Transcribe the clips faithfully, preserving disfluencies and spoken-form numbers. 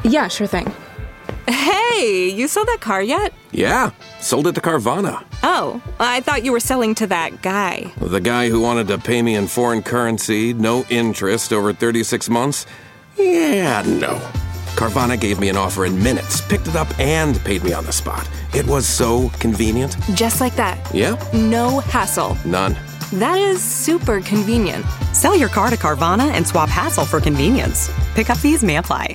Yeah, sure thing. Hey, you sold that car yet? Yeah, sold it to Carvana. Oh, I thought you were selling to that guy. The guy who wanted to pay me in foreign currency, no interest, over thirty-six months? Yeah, no. Carvana gave me an offer in minutes, picked it up, and paid me on the spot. It was so convenient. Just like that. Yeah. No hassle. None. That is super convenient. Sell your car to Carvana and swap hassle for convenience. Pickup fees may apply.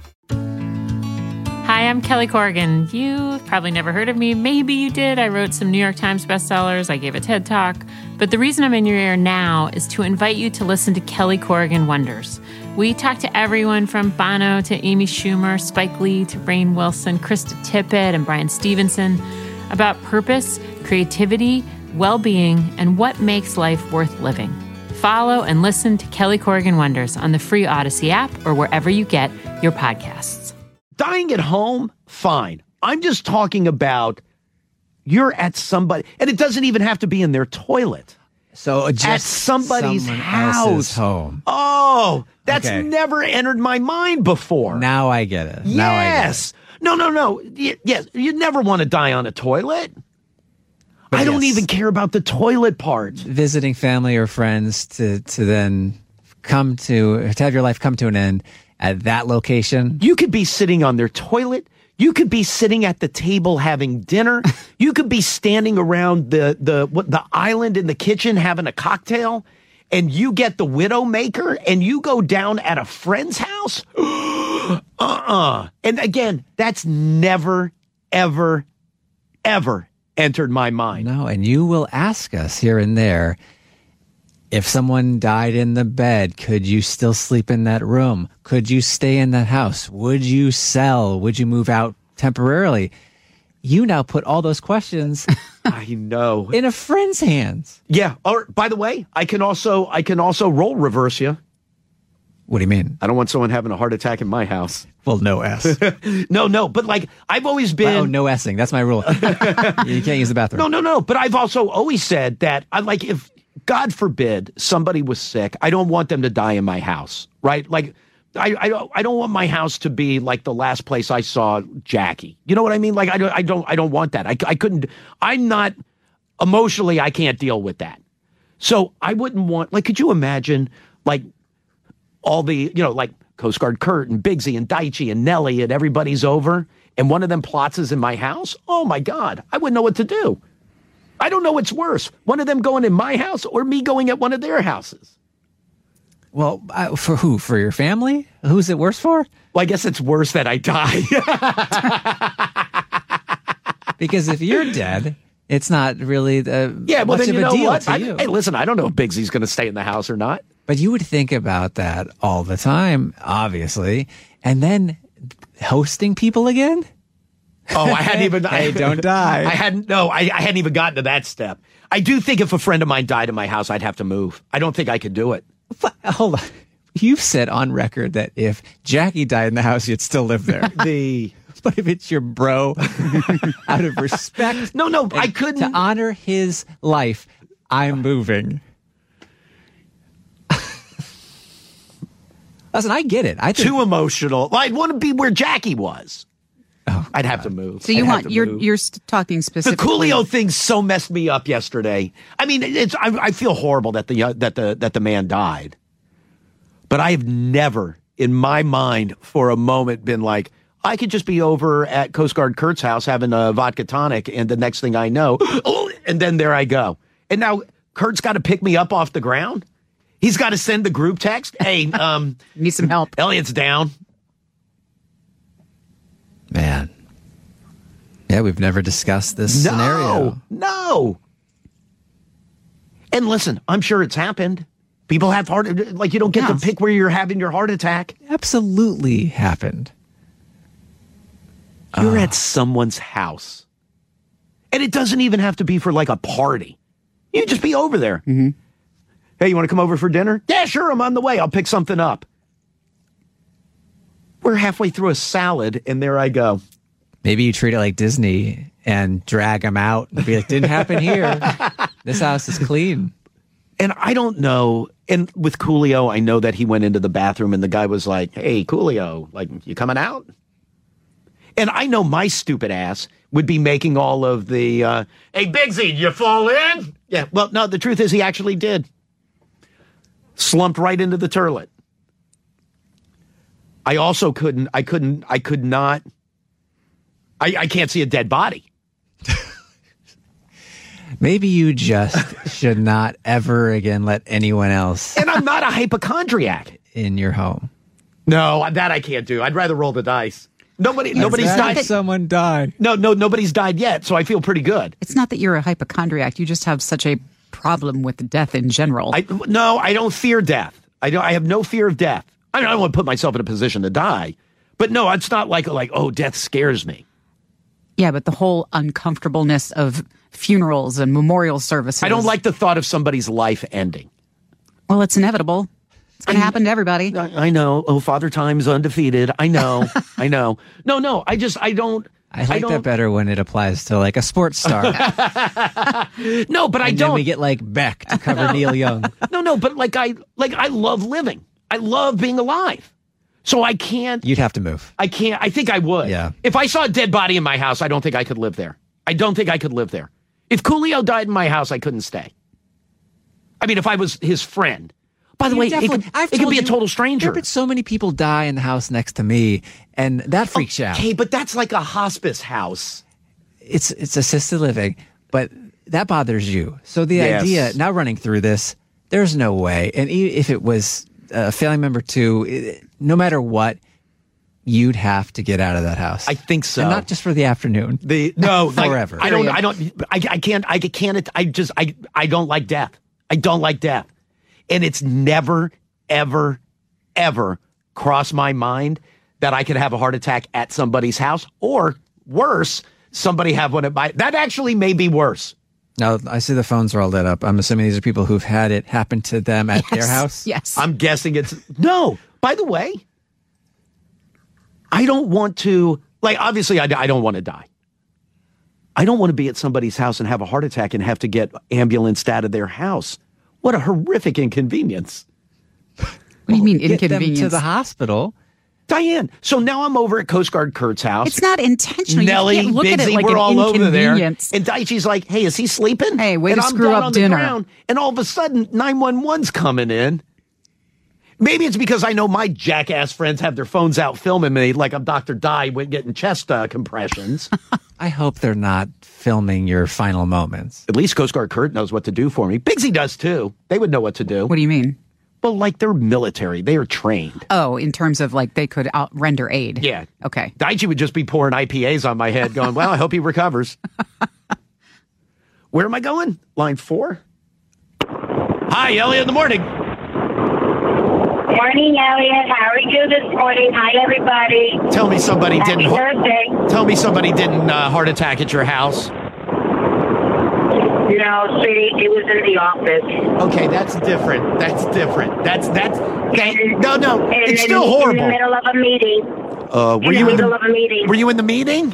Hi, I'm Kelly Corrigan. You've probably never heard of me. Maybe you did. I wrote some New York Times bestsellers. I gave a TED Talk. But the reason I'm in your ear now is to invite you to listen to Kelly Corrigan Wonders. We talk to everyone from Bono to Amy Schumer, Spike Lee to Rainn Wilson, Krista Tippett, and Brian Stevenson about purpose, creativity, well-being, and what makes life worth living. Follow and listen to Kelly Corrigan Wonders on the free Odyssey app or wherever you get your podcasts. Dying at home, fine. I'm just talking about you're at somebody, and it doesn't even have to be in their toilet. So just at somebody's house. home. Oh, that's Okay. never entered my mind before. Now I get it. Now Yes. No, no, no. Y- yes, you never want to die on a toilet. But I don't yes. even care about the toilet part. I get it. Visiting family or friends to to then come to to have your life come to an end at that location. You could be sitting on their toilet. You could be sitting at the table having dinner. You could be standing around the the what, the island in the kitchen having a cocktail, and you get the Widowmaker and you go down at a friend's house. uh-uh. And again, that's never, ever, ever entered my mind. No, and you will ask us here and there, if someone died in the bed, could you still sleep in that room? Could you stay in that house? Would you sell? Would you move out temporarily? You now put all those questions I know. in a friend's hands. Yeah. Or by the way, I can also I can also role reverse you. What do you mean? I don't want someone having a heart attack in my house. Well, no S. No, no, but like I've always been Oh, no S'ing. That's my rule. You can't use the bathroom. No, no, no. But I've also always said that I like if God forbid somebody was sick, I don't want them to die in my house, right? Like I, I don't I don't want my house to be like the last place I saw Jackie. You know what I mean? Like I don't I don't I don't want that. I I couldn't. I'm not emotionally. I can't deal with that. So I wouldn't want. Like, could you imagine like all the you know like Coast Guard Kurt and Bigsy and Daichi and Nellie and everybody's over and one of them plots is in my house? Oh my God, I wouldn't know what to do. I don't know what's worse, one of them going in my house or me going at one of their houses. Well, uh, for who? For your family? Who's it worse for? Well, I guess it's worse that I die. Because if you're dead, it's not really the Yeah, well, much then of you a know deal what? to I, you. hey, listen, I don't know if Bigsy's going to stay in the house or not. But you would think about that all the time, obviously. And then hosting people again? Oh, I hadn't even. Hey, I, don't die. I hadn't. No, I, I hadn't even gotten to that step. I do think if a friend of mine died in my house, I'd have to move. I don't think I could do it. But, hold on. You've said on record that if Jackie died in the house, you'd still live there. The But if it's your bro, out of respect, no, no, I and couldn't. to honor his life, I'm moving. Listen, I get it. I think, Too emotional. Well, I'd want to be where Jackie was. Oh, I'd have to move. So you I'd have want to you're move. you're st- talking The specifically. Coolio thing so messed me up yesterday. I mean, it's I, I feel horrible that the uh, that the that the man died, but I've never in my mind for a moment been like, I could just be over at Coast Guard Kurt's house having a vodka tonic, and the next thing I know, oh, and then there I go. And now Kurt's got to pick me up off the ground. He's got to send the group text. Hey, um, Need some help. Elliot's down. man. Yeah, we've never discussed this No, scenario. no. And listen, I'm sure it's happened. People have heart, like you don't get Yeah. to pick where you're having your heart attack. Absolutely happened. You're at someone's house. And it doesn't even have to be for like a party. You just be over there. Mm-hmm. Hey, you want to come over for dinner? Yeah, sure, I'm on the way. I'll pick something up. We're halfway through a salad, and there I go. Maybe you treat it like Disney and drag them out and be like, didn't happen here. This house is clean. And I don't know. And with Coolio, I know that he went into the bathroom and the guy was like, hey, Coolio, like, you coming out? And I know my stupid ass would be making all of the, uh, hey, Bigsy, did you fall in? Yeah, well, no, the truth is he actually did. Slumped right into the turlet. I also couldn't, I couldn't, I could not, I, I can't see a dead body. Maybe you just should not ever again let anyone else And I'm not a hypochondriac. in your home. No, that I can't do. I'd rather roll the dice. Nobody, nobody's That died. if someone died. No, no, nobody's died yet, so I feel pretty good. It's not that you're a hypochondriac. You just have such a problem with death in general. I no, I don't fear death. I don't. I have no fear of death. I don't, I don't want to put myself in a position to die, but no, it's not like like oh, death scares me. Yeah, but the whole uncomfortableness of funerals and memorial services. I don't like the thought of somebody's life ending. Well, it's inevitable. It's going to happen to everybody. I, I know. Oh, Father Time's undefeated. I know. I know. No, no. I just. I don't. I like don't, that better when it applies to like a sports star. No, but I and don't. then we get like Beck to cover Neil Young. No, no. But like I like I love living. I love being alive. So I can't. You'd have to move. I can't. I think I would. Yeah. If I saw a dead body in my house, I don't think I could live there. I don't think I could live there. If Coolio died in my house, I couldn't stay. I mean, if I was his friend. By the You way, it definitely- could, I've it could told be a you, total stranger. There have been so many people die in the house next to me, and that freaks you out. Okay, but that's like a hospice house. It's it's assisted living, but that bothers you. So the Yes. idea now running through this, there's no way. And e- if it was a family member too, it, no matter what, you'd have to get out of that house. I think so. And not just for the afternoon. The no, like, Forever. I don't. I don't. I, I can't. I can't. I just. I. I don't like death. I don't like death, and it's never, ever, ever crossed my mind that I could have a heart attack at somebody's house, or worse, somebody have one at my. That actually may be worse. Now, I see the phones are all lit up. I'm assuming these are people who've had it happen to them at their Yes, house. Yes. I'm guessing it's no. By the way, I don't want to. Like, obviously, I, I don't want to die. I don't want to be at somebody's house and have a heart attack and have to get ambulanced out of their house. What a horrific inconvenience. What do you mean Get them inconvenience? to the hospital. Diane, so now I'm over at Coast Guard Kurt's house. It's not intentional. Nellie, you can't look at Bigsy, it like we're an all over there. inconvenience. And Daichi's like, hey, is he sleeping? Hey, way and to I'm screw down up on dinner. The ground, and all of a sudden, nine one one's coming in. Maybe it's because I know my jackass friends have their phones out filming me like I'm Doctor Di with getting chest uh, compressions. I hope they're not filming your final moments. At least Coast Guard Kurt knows what to do for me. Bigsy does too. They would know what to do. What do you mean? Well, like they're military. They are trained. Oh, in terms of like they could out render aid. Yeah. Okay. Daichi would just be pouring I P As on my head going, well, I hope he recovers. Where am I going? Line four? Hi, Elliot in the morning. Morning, Elliot. How are you this morning? Hi, everybody. Tell me somebody Happy didn't. Thursday. Tell me somebody didn't uh, heart attack at your house. No, see, it was in the office. Okay, that's different. That's different. That's that's that, And- no, no. and It's in- still In horrible. the middle of a meeting. Uh, were in you the in middle the of a meeting. Were you in the meeting?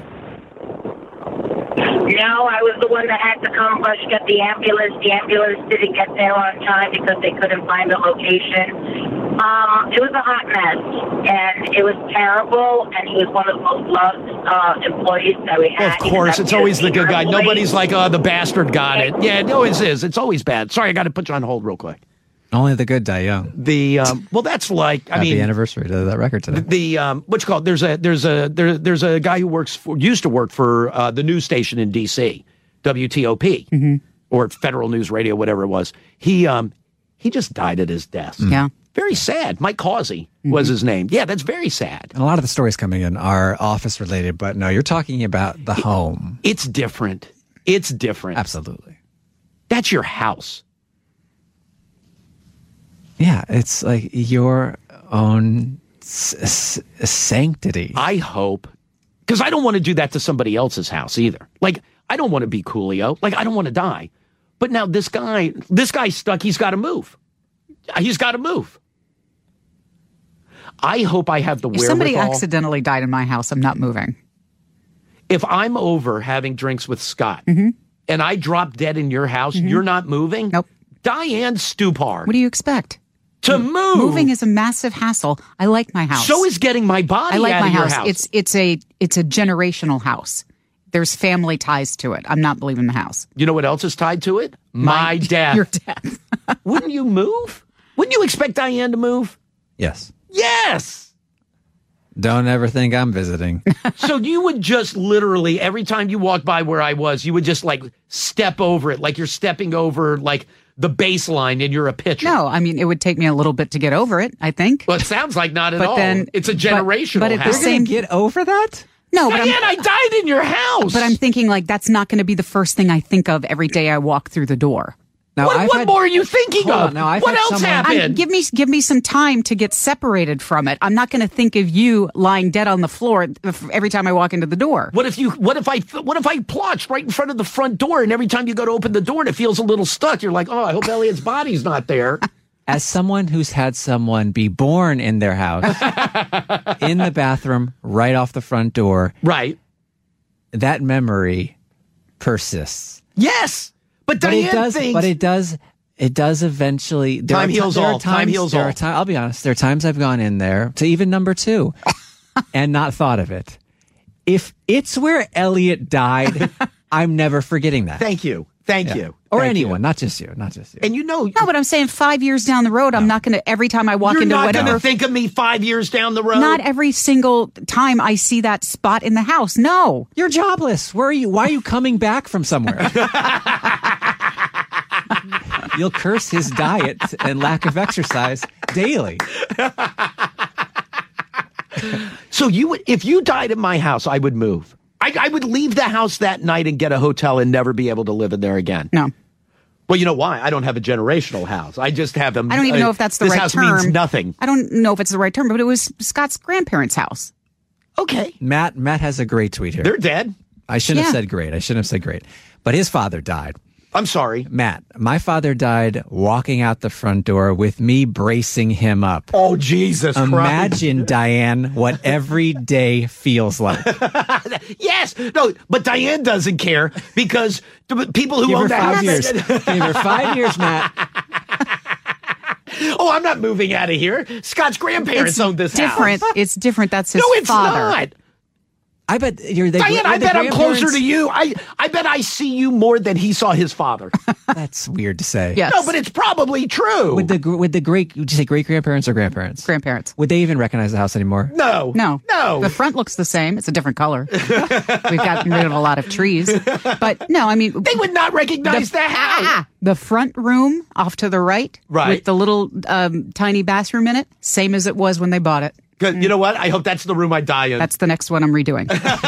No, I was the one that had to come rush get the ambulance. The ambulance didn't get there on time because they couldn't find the location. Um, it was a hot mess, and it was terrible, and he was one of the most loved uh, employees that we had. Of course, it's always the good guy. Nobody's like. like, oh, the bastard got it. Yeah, it always is. It's always bad. Sorry, I got to put you on hold real quick. Only the good die young. The um, well, that's like I Happy mean, anniversary to that record today. the um, what's it called? There's a there's a there, there's a guy who works for used to work for uh, the news station in D C, W T O P, Mm-hmm. or Federal News Radio, whatever it was. He um he just died at his desk. Yeah. Very sad. Mike Causey was his name. Yeah, that's very sad. And a lot of the stories coming in are office related, but no, you're talking about the home. It's different. It's different. Absolutely. That's your house. Yeah, it's like your own s- s- sanctity. I hope, because I don't want to do that to somebody else's house either. Like, I don't want to be Coolio. Like, I don't want to die. But now this guy, this guy's stuck. He's got to move. He's got to move. I hope I have the If wherewithal. somebody accidentally died in my house, I'm not moving. If I'm over having drinks with Scott and I drop dead in your house, you're not moving? Nope. Diane Stupar. What do you expect? To move. Moving is a massive hassle. I like my house. So is getting my body I like out my of your house. house. It's it's a it's a generational house. There's family ties to it. I'm not leaving the house. You know what else is tied to it? My, death. Your death. Wouldn't you move? Wouldn't you expect Diane to move? Yes. Yes. Don't ever think I'm visiting. So you would just literally, every time you walked by where I was, you would just like step over it, like you're stepping over like the baseline and you're a pitcher. No, I mean, it would take me a little bit to get over it, I think. Well, it sounds like not at But all. then- it's a but- generational but at the house. You're same- going to get over that? No, but I'm, Diane, I died in your house. but I'm thinking like that's not going to be the first thing I think of every day I walk through the door. Now, what I've what had- more are you thinking Hold of? on, now, I've what had else someone- happened? I'm, give me give me some time to get separated from it. I'm not going to think of you lying dead on the floor every time I walk into the door. What if you? What if I? What if I plotched right in front of the front door, and every time you go to open the door, and it feels a little stuck, you're like, "Oh, I hope Elliot's body's not there." As someone who's had someone be born in their house, in the bathroom, right off the front door, Right? that memory persists. Yes, but But Diane it does. thinks. But it does. It does eventually. There Time are ti- heals there are all. Time times- heals there all. Are ti- I'll be honest. There are times I've gone in there to even number two, and not thought of it. If it's where Elliot died, I'm never forgetting that. Thank you, thank Yeah. you, or Thank anyone, you. not just you, not just you. And you know, No, but I'm saying five years down the road, I'm not going to, every time I walk you're into not going whatever, to think of me five years down the road. not every single time I see that spot in the house. No. You're jobless. Where are you? Why are you coming back from somewhere? You'll curse his diet and lack of exercise daily. So you would, if you died in my house, I would move. I, I would leave the house that night and get a hotel and never be able to live in there again. No. Well, you know why? I don't have a generational house. I just have them. I don't even uh, know if that's the this right house term. means nothing. I don't know if it's the right term, but it was Scott's grandparents' house. Okay, Matt Matt has a great tweet here. they're dead. I shouldn't have Yeah. said great. I shouldn't have said great. But his father died. I'm sorry. Matt, my father died walking out the front door with me bracing him up. Oh, Jesus Christ. Imagine, Diane, what every day feels like. Yes. No, but Diane doesn't care because the people who Give her own the five house. years. Give her five years, Matt. Oh, I'm not moving out of here. Scott's grandparents own this different. house. It's different. That's his No, it's father. not. I bet you're the Diane, I the bet I'm closer grandparents- to you. I, I bet I see you more than he saw his father. That's weird to say. Yes. No, but it's probably true. With the gr- with the great, would you say great grandparents or grandparents? Grandparents. Would they even recognize the house anymore? no. No. No. The front looks the same. It's a different color. We've gotten rid of a lot of trees. But no, I mean, They would not recognize the, house. ah, the front room off to the right, Right. with the little um, tiny bathroom in it, same as it was when they bought it. Good. You know what? I hope that's the room I die in. That's the next one I'm redoing.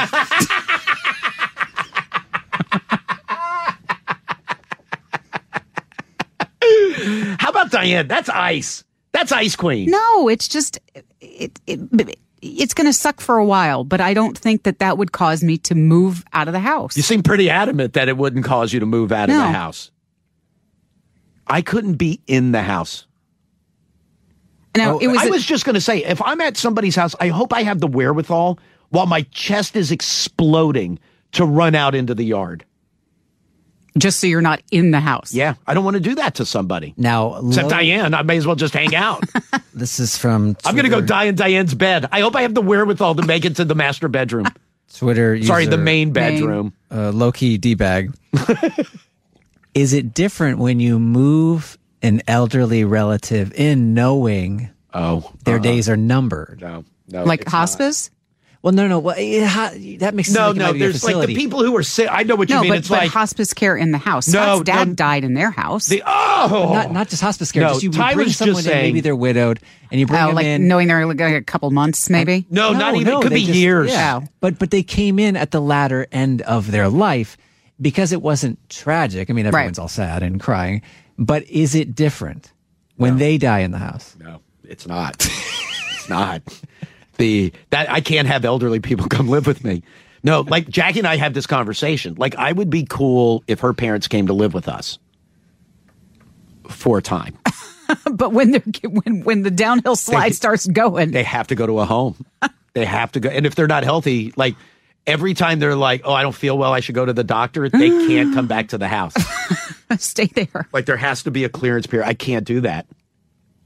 How about Diane? That's ice. That's Ice Queen. No, it's just it, it it's going to suck for a while, but I don't think that that would cause me to move out of the house. You seem pretty adamant that it wouldn't cause you to move out of No. the house. I couldn't be in the house. Now, it was, I a- was just going to say, if I'm at somebody's house, I hope I have the wherewithal while my chest is exploding to run out into the yard. just so you're not in the house. Yeah, I don't want to do that to somebody. Now, Except Lo- Diane, I may as well just hang out. this is from I'm going to go Twitter- die in Diane's bed. I hope I have the wherewithal to make it to the master bedroom. Twitter Sorry, user, the main bedroom. uh, low-key D-bag. Is it different when you move an elderly relative in knowing Oh, their days are numbered? no, no. Like it's hospice? Well, no, no. Well, it ha- that makes not. sense. No, no. There's like the people who are sick. I know what you No, mean. but, it's but like hospice care in the house. No, Scott's dad no. died in their house. the oh, Not, not just hospice care. No, just you Ty bring was just someone in, saying- maybe they're widowed, and you bring Oh, them like in. knowing they're like a couple months, maybe. no, not even. no, it could they be just- years. Yeah, but but they came in at the latter end of their life because it wasn't tragic. I mean, everyone's Right. all sad and crying, but is it different when they die in the house? No, it's not. It's not. The that I can't have elderly people come live with me. No, like Jackie and I have this conversation. Like I would be cool if her parents came to live with us for a time. But when the when when the downhill slide They- starts going, They have to go to a home. They have to go. And if they're not healthy, like every time they're like, "Oh, I don't feel well. I should go to the doctor." They can't come back to the house. stay there. Like there has to be a clearance period. I can't do that.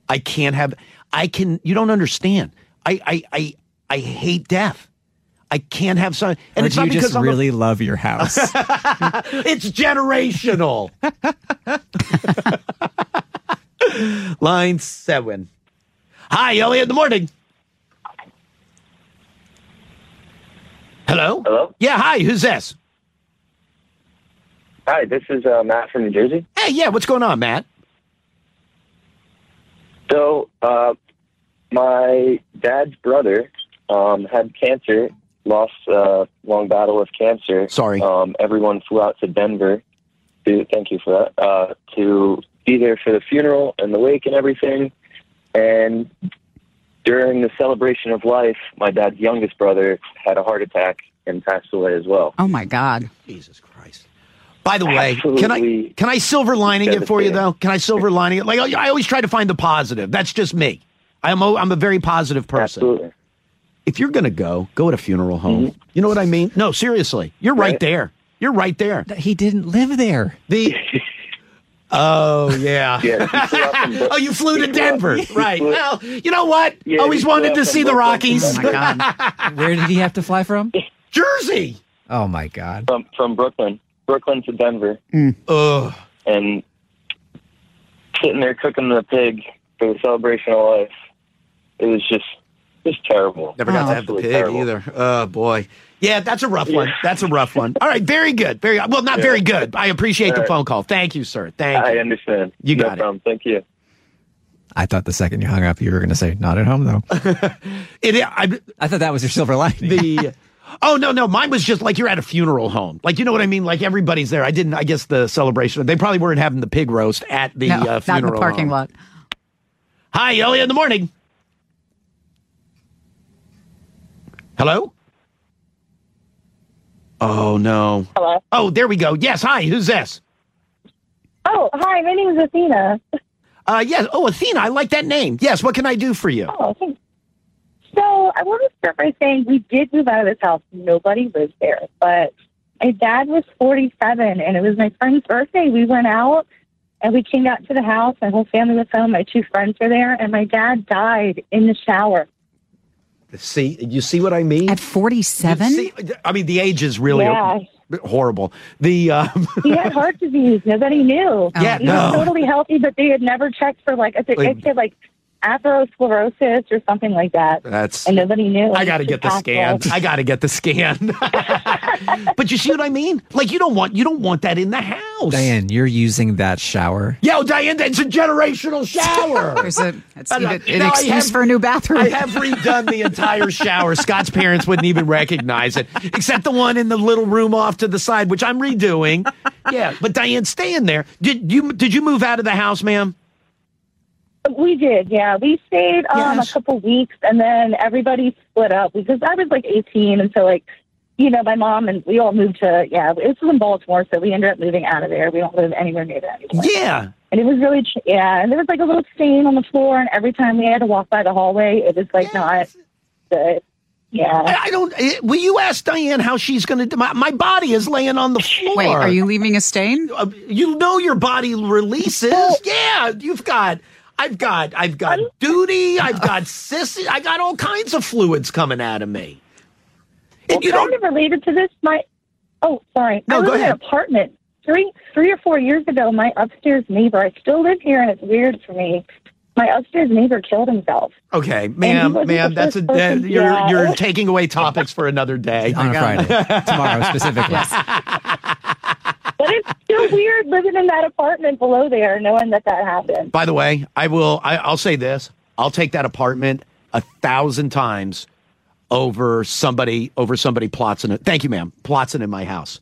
I can't have, I can, you don't understand. I, I, I, I hate death. I can't have some, and or it's do not you because just I'm really a, love your house. It's generational. Line seven. Hi, Elliot, in the morning. Hello? Hello? Yeah, hi, who's this? Hi, this is uh, Matt from New Jersey. Hey, yeah, what's going on, Matt? So, uh, my dad's brother um, had cancer, lost a long battle with cancer. Sorry. Um, everyone flew out to Denver. To, thank you for that. Uh, to be there for the funeral and the wake and everything. And during the celebration of life, my dad's youngest brother had a heart attack and passed away as well. Oh, my God. Jesus Christ. By the way, Absolutely can I can I silver lining it for you, devastating. though? Can I silver lining it? Like, I always try to find the positive. That's just me. I'm a, I'm a very positive person. Absolutely. If you're going to go, go at a funeral home. Mm-hmm. You know what I mean? No, seriously. You're right, Right. there. You're right there. He didn't live there. The Oh, yeah. Yeah, he flew out from Bro- Oh, you flew he to flew out- Denver. he Right. flew- Well, you know what? Yeah, Always he flew wanted out to from see the Brooklyn. Rockies. Oh, my God. Where did he have to fly from? Jersey. Oh, my God. From, from Brooklyn. Brooklyn to Denver. Ugh. And sitting there cooking the pig for the celebration of life. It was just, just terrible. Never got Oh. to have the Absolutely pig terrible. either. Oh, boy. Yeah, that's a rough one. That's a rough one. All right, very good. Very well, not very good. I appreciate the All right. phone call. Thank you, sir. Thank I you. understand. You no got it. problem. Thank you. I thought the second you hung up, you were going to say, not at home, though. It, I, I thought that was your silver lining. the oh no no mine was just like you're at a funeral home, like, you know what I mean, like everybody's there. I didn't I guess the celebration, they probably weren't having the pig roast at the No, uh, not funeral in the parking home. lot. Hi, Elliot, in the morning. Hello. Oh no. Hello. Oh, there we go. Yes, hi, who's this? Oh, hi. My name is Athena. Uh yes. Oh, Athena, I like that name. Yes, what can I do for you? Oh, thanks. So I want to start by saying we did move out of this house. Nobody lives there, but my dad was forty-seven, and it was my friend's birthday. We went out, and we came out to the house. My whole family was home. My two friends were there, and my dad died in the shower. See, you see what I mean? At forty-seven? See, I mean, the age is really Yeah. horrible. The um, He had heart disease. Nobody knew. Yeah, he no. was totally healthy, but they had never checked for like I think Like- it said like atherosclerosis or something like that. That's And nobody knew. I got to He get the passed scan. away. I got to get the scan. But you see what I mean? Like, you don't want you don't want that in the house. Diane, you're using that shower. Yo, Diane, it's a generational shower. There's a, it's And, uh, even an now I excuse have- for a new bathroom. I have redone the entire shower. Scott's parents wouldn't even recognize it, except the one in the little room off to the side, which I'm redoing. Yeah, but Diane, stay in there. Did you did you move out of the house, ma'am? We did, yeah. We stayed um, Yes. a couple weeks, and then everybody split up because I was like eighteen, and so like, you know, my mom and we all moved to yeah. It was in Baltimore, so we ended up moving out of there. We don't live anywhere near that anymore. Yeah. And it was really ch- yeah. And there was like a little stain on the floor, and every time we had to walk by the hallway, it was like not good. Yeah. I, I don't. eh, Will you ask Diane how she's going to? My, my body is laying on the floor. Wait, are you leaving a stain? Uh, you know your body releases. Yeah, you've got. I've got. I've got duty. I've got sissy. I got all kinds of fluids coming out of me. Well, And you kind don't. of related to this, my oh, sorry, No, I go live in ahead. an apartment. Three, three or four years ago, my upstairs neighbor. I still live here, and it's weird for me. My upstairs neighbor killed himself. Okay, And ma'am, he wasn't ma'am, the that's a. first Uh, person- you're yeah. you're taking away topics for another day. On a Friday. Tomorrow, specifically. But it's still weird living in that apartment below there, knowing that that happened. By the way, I will. I, I'll say this: I'll take that apartment a thousand times over somebody over somebody plots in it. Thank you, ma'am. Plots in my house,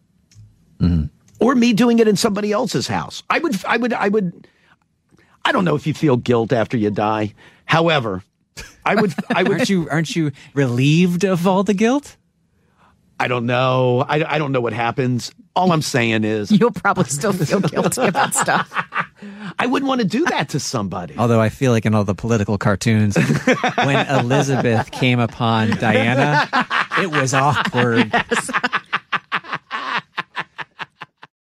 or me doing it in somebody else's house. I would. I would. I would. I don't know if you feel guilt after you die. However, I would. I would. Aren't you aren't you relieved of all the guilt? I don't know. I, I don't know what happens. All I'm saying is, You'll probably still feel guilty about stuff. I wouldn't want to do that to somebody. Although I feel like in all the political cartoons, when Elizabeth came upon Diana, it was awkward.